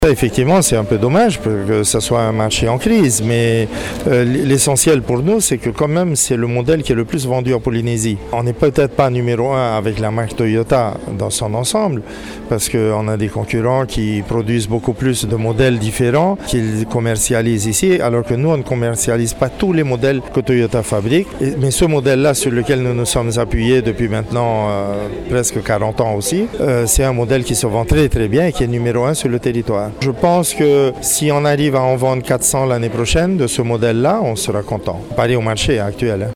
Effectivement, c'est un peu dommage que ce soit un marché en crise, mais l'essentiel pour nous, c'est que quand même, c'est le modèle qui est le plus vendu en Polynésie. On n'est peut-être pas numéro un avec la marque Toyota dans son ensemble, parce qu'on a des concurrents qui produisent beaucoup plus de modèles différents qu'ils commercialisent ici, alors que nous, on ne commercialise pas tous les modèles que Toyota fabrique. Mais ce modèle-là, sur lequel nous nous sommes appuyés depuis maintenant presque 40 ans aussi, c'est un modèle qui se vend très très bien et qui est numéro un sur le territoire. Je pense que si on arrive à en vendre 400 l'année prochaine de ce modèle-là, on sera content. Pareil au marché actuel.